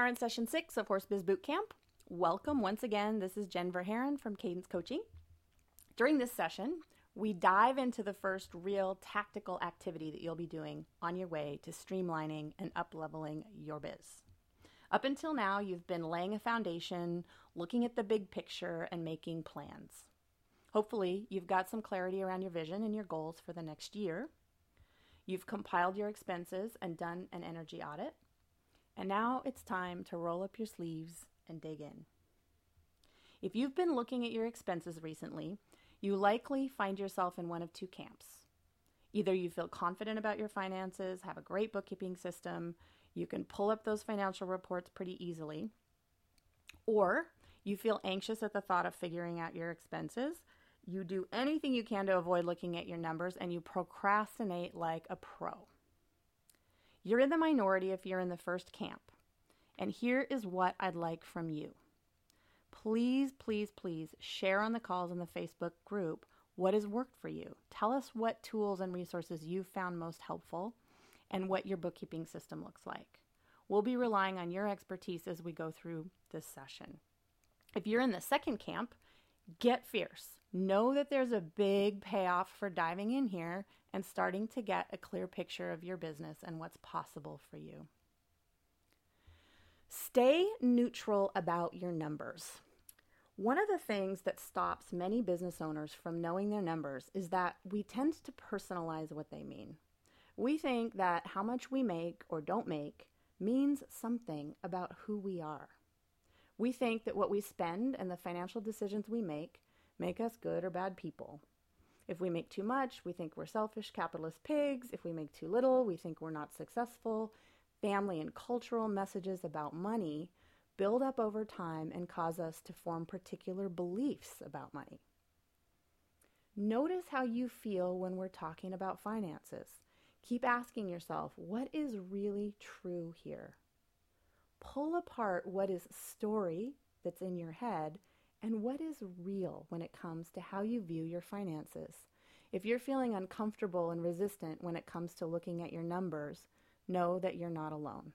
are in session 6 of Horse Biz Bootcamp. Welcome once again. This is Jen Verheeren from Cadence Coaching. During this session, we dive into the first real tactical activity that you'll be doing on your way to streamlining and up-leveling your biz. Up until now, you've been laying a foundation, looking at the big picture, and making plans. Hopefully, you've got some clarity around your vision and your goals for the next year. You've compiled your expenses and done an energy audit. And now it's time to roll up your sleeves and dig in. If you've been looking at your expenses recently, you likely find yourself in one of two camps. Either you feel confident about your finances, have a great bookkeeping system, you can pull up those financial reports pretty easily, or you feel anxious at the thought of figuring out your expenses. You do anything you can to avoid looking at your numbers, and you procrastinate like a pro. You're in the minority if you're in the first camp. And here is what I'd like from you. Please, please, please share on the calls in the Facebook group what has worked for you. Tell us what tools and resources you found most helpful and what your bookkeeping system looks like. We'll be relying on your expertise as we go through this session. If you're in the second camp, get fierce. Know that there's a big payoff for diving in here and starting to get a clear picture of your business and what's possible for you. Stay neutral about your numbers. One of the things that stops many business owners from knowing their numbers is that we tend to personalize what they mean. We think that how much we make or don't make means something about who we are. We think that what we spend and the financial decisions we make us good or bad people. If we make too much, we think we're selfish capitalist pigs. If we make too little, we think we're not successful. Family and cultural messages about money build up over time and cause us to form particular beliefs about money. Notice how you feel when we're talking about finances. Keep asking yourself, what is really true here? Pull apart what is story that's in your head and what is real when it comes to how you view your finances. If you're feeling uncomfortable and resistant when it comes to looking at your numbers, know that you're not alone.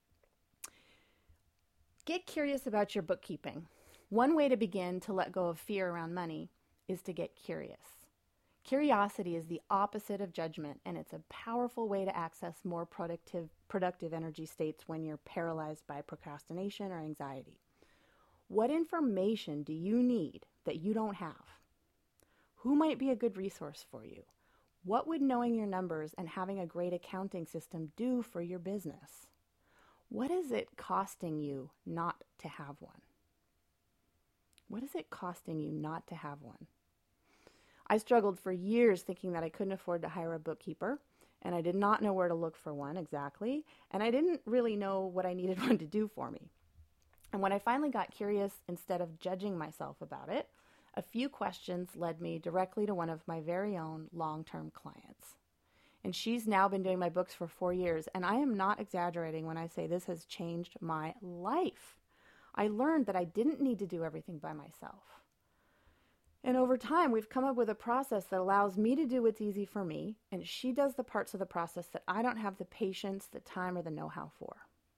Get curious about your bookkeeping. One way to begin to let go of fear around money is to get curious. Curiosity is the opposite of judgment, and it's a powerful way to access more productive energy states when you're paralyzed by procrastination or anxiety. What information do you need that you don't have? Who might be a good resource for you? What would knowing your numbers and having a great accounting system do for your business? What is it costing you not to have one? What is it costing you not to have one? I struggled for years thinking that I couldn't afford to hire a bookkeeper, and I did not know where to look for one exactly, and I didn't really know what I needed one to do for me. And when I finally got curious, instead of judging myself about it, a few questions led me directly to one of my very own long-term clients. And she's now been doing my books for 4 years, and I am not exaggerating when I say this has changed my life. I learned that I didn't need to do everything by myself. And over time, we've come up with a process that allows me to do what's easy for me, and she does the parts of the process that I don't have the patience, the time, or the know-how for.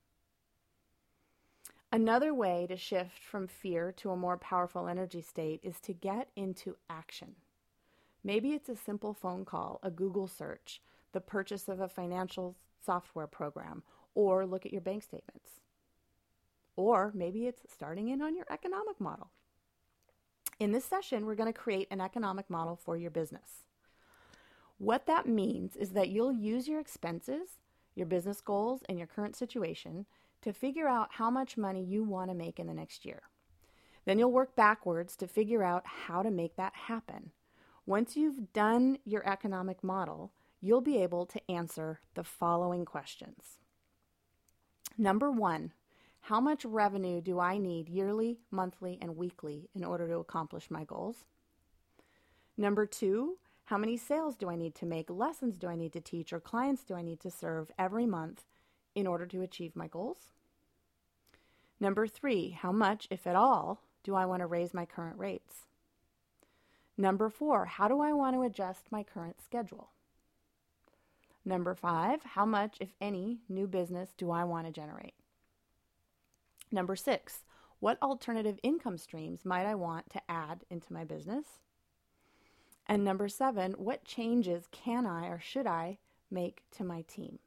Another way to shift from fear to a more powerful energy state is to get into action. Maybe it's a simple phone call, a Google search, the purchase of a financial software program, or look at your bank statements. Or maybe it's starting in on your economic model. In this session, we're going to create an economic model for your business. What that means is that you'll use your expenses, your business goals, and your current situation to figure out how much money you want to make in the next year. Then you'll work backwards to figure out how to make that happen. Once you've done your economic model, you'll be able to answer the following questions. Number 1, how much revenue do I need yearly, monthly, and weekly in order to accomplish my goals? Number 2, how many sales do I need to make, lessons do I need to teach, or clients do I need to serve every month in order to achieve my goals? Number 3, how much, if at all, do I want to raise my current rates? Number 4, how do I want to adjust my current schedule? Number 5, how much, if any, new business do I want to generate? Number 6, what alternative income streams might I want to add into my business? And number 7, what changes can I or should I make to my team?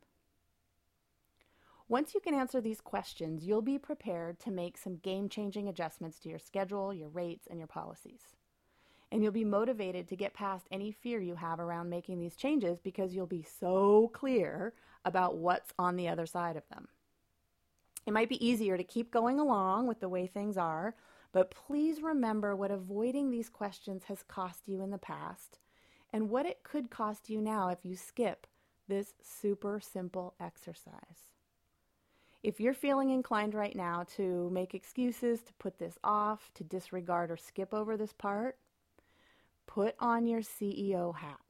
Once you can answer these questions, you'll be prepared to make some game-changing adjustments to your schedule, your rates, and your policies. And you'll be motivated to get past any fear you have around making these changes because you'll be so clear about what's on the other side of them. It might be easier to keep going along with the way things are, but please remember what avoiding these questions has cost you in the past and what it could cost you now if you skip this super simple exercise. If you're feeling inclined right now to make excuses, to put this off, to disregard or skip over this part, put on your CEO hat.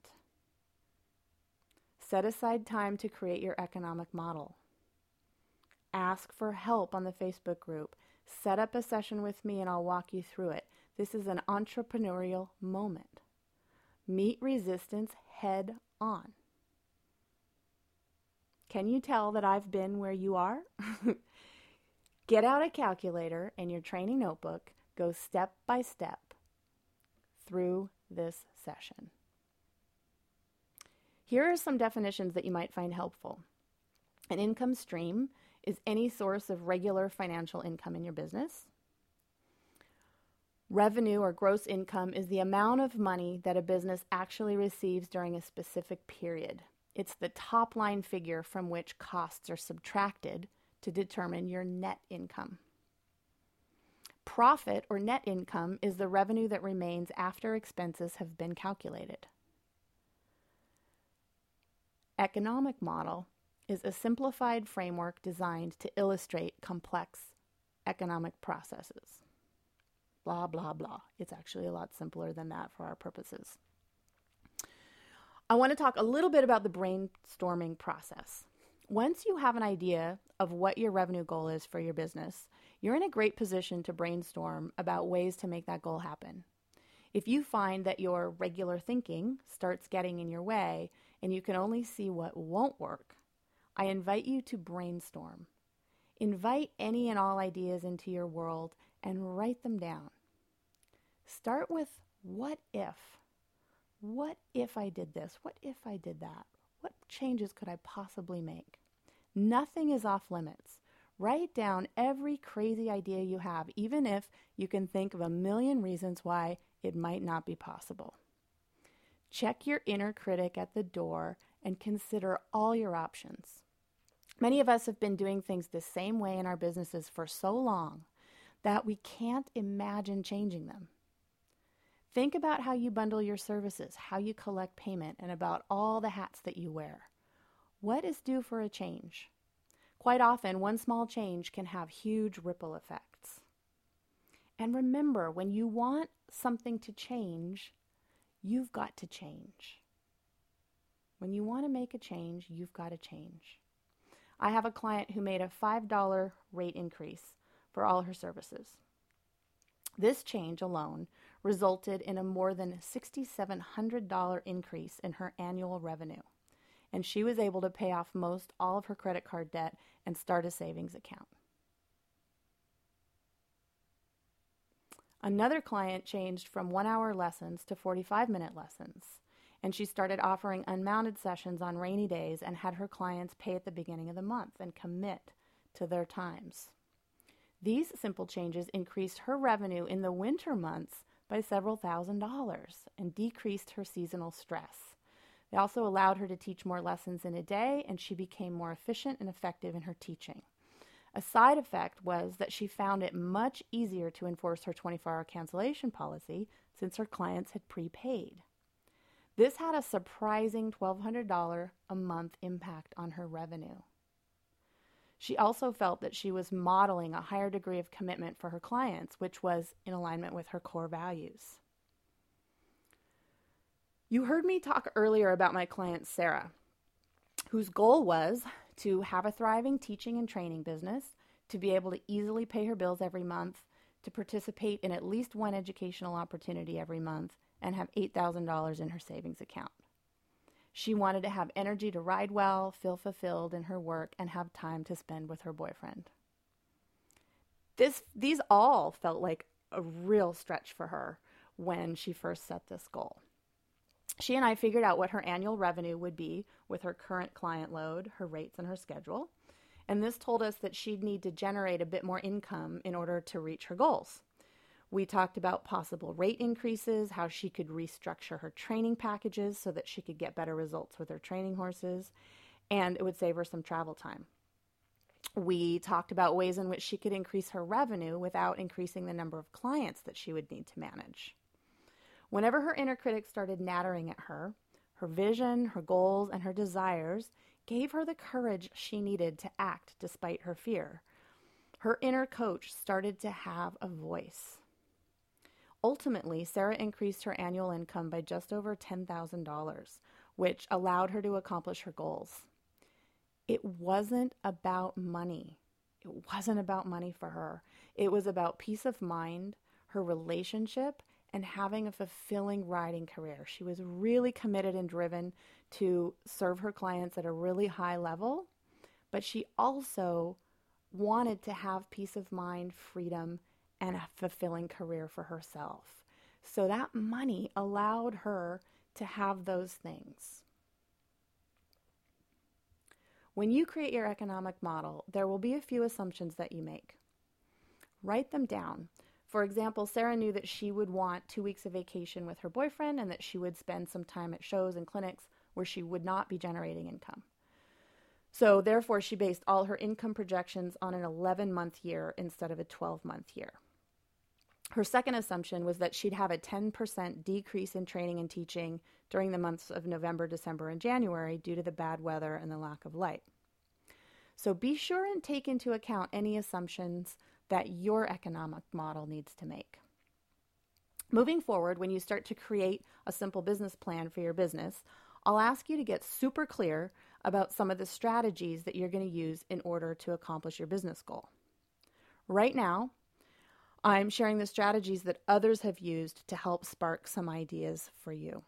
Set aside time to create your economic model. Ask for help on the Facebook group. Set up a session with me and I'll walk you through it. This is an entrepreneurial moment. Meet resistance head on. Can you tell that I've been where you are? Get out a calculator and your training notebook. Go step by step through this session. Here are some definitions that you might find helpful. An income stream is any source of regular financial income in your business. Revenue or gross income is the amount of money that a business actually receives during a specific period. It's the top line figure from which costs are subtracted to determine your net income. Profit or net income is the revenue that remains after expenses have been calculated. Economic model is a simplified framework designed to illustrate complex economic processes. Blah, blah, blah. It's actually a lot simpler than that for our purposes. I want to talk a little bit about the brainstorming process. Once you have an idea of what your revenue goal is for your business, you're in a great position to brainstorm about ways to make that goal happen. If you find that your regular thinking starts getting in your way and you can only see what won't work, I invite you to brainstorm. Invite any and all ideas into your world and write them down. Start with what if? What if I did this? What if I did that? What changes could I possibly make? Nothing is off limits. Write down every crazy idea you have, even if you can think of a million reasons why it might not be possible. Check your inner critic at the door and consider all your options. Many of us have been doing things the same way in our businesses for so long that we can't imagine changing them. Think about how you bundle your services, how you collect payment, and about all the hats that you wear. What is due for a change? Quite often, one small change can have huge ripple effects. And remember, when you want something to change, you've got to change. When you want to make a change, you've got to change. I have a client who made a $5 rate increase for all her services. This change alone resulted in a more than $6,700 increase in her annual revenue, and she was able to pay off most all of her credit card debt and start a savings account. Another client changed from 1-hour lessons to 45-minute lessons, and she started offering unmounted sessions on rainy days and had her clients pay at the beginning of the month and commit to their times. These simple changes increased her revenue in the winter months by several $1,000s and decreased her seasonal stress. They also allowed her to teach more lessons in a day, and she became more efficient and effective in her teaching. A side effect was that she found it much easier to enforce her 24-hour cancellation policy since her clients had prepaid. This had a surprising $1,200 a month impact on her revenue. She also felt that she was modeling a higher degree of commitment for her clients, which was in alignment with her core values. You heard me talk earlier about my client Sarah, whose goal was to have a thriving teaching and training business, to be able to easily pay her bills every month, to participate in at least one educational opportunity every month, and have $8,000 in her savings account. She wanted to have energy to ride well, feel fulfilled in her work, and have time to spend with her boyfriend. These all felt like a real stretch for her when she first set this goal. She and I figured out what her annual revenue would be with her current client load, her rates, and her schedule. And this told us that she'd need to generate a bit more income in order to reach her goals. We talked about possible rate increases, how she could restructure her training packages so that she could get better results with her training horses, and it would save her some travel time. We talked about ways in which she could increase her revenue without increasing the number of clients that she would need to manage. Whenever her inner critic started nattering at her, her vision, her goals, and her desires gave her the courage she needed to act despite her fear. Her inner coach started to have a voice. Ultimately, Sarah increased her annual income by just over $10,000, which allowed her to accomplish her goals. It wasn't about money. It wasn't about money for her. It was about peace of mind, her relationship, and having a fulfilling riding career. She was really committed and driven to serve her clients at a really high level, but she also wanted to have peace of mind, freedom, and a fulfilling career for herself. So that money allowed her to have those things. When you create your economic model, there will be a few assumptions that you make. Write them down. For example, Sarah knew that she would want 2 weeks of vacation with her boyfriend and that she would spend some time at shows and clinics where she would not be generating income. So therefore, she based all her income projections on an 11-month year instead of a 12-month year. Her second assumption was that she'd have a 10% decrease in training and teaching during the months of November, December, and January due to the bad weather and the lack of light. So be sure and take into account any assumptions that your economic model needs to make. Moving forward, when you start to create a simple business plan for your business, I'll ask you to get super clear about some of the strategies that you're going to use in order to accomplish your business goal. Right now, I'm sharing the strategies that others have used to help spark some ideas for you.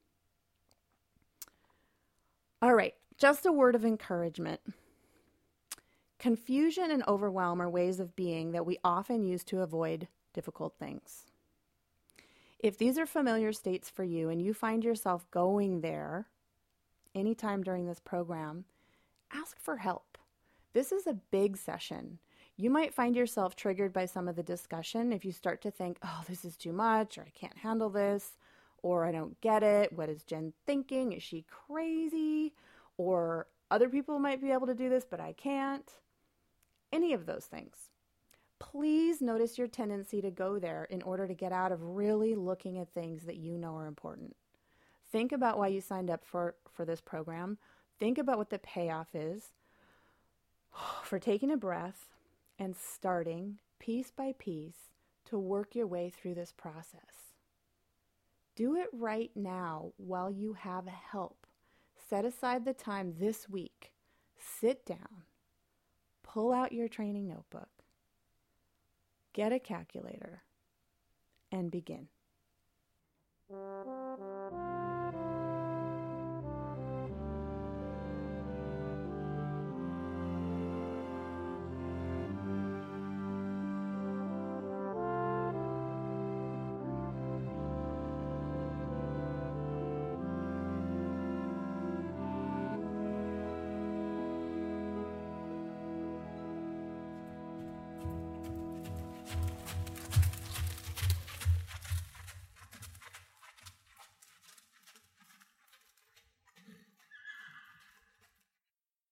All right, just a word of encouragement. Confusion and overwhelm are ways of being that we often use to avoid difficult things. If these are familiar states for you and you find yourself going there anytime during this program, ask for help. This is a big session. You might find yourself triggered by some of the discussion if you start to think, oh, this is too much, or I can't handle this, or I don't get it. What is Jen thinking? Is she crazy? Or other people might be able to do this, but I can't. Any of those things. Please notice your tendency to go there in order to get out of really looking at things that you know are important. Think about why you signed up for this program. Think about what the payoff is for taking a breath and starting piece by piece to work your way through this process. Do it right now while you have help. Set aside the time this week. Sit down. Pull out your training notebook. Get a calculator and begin.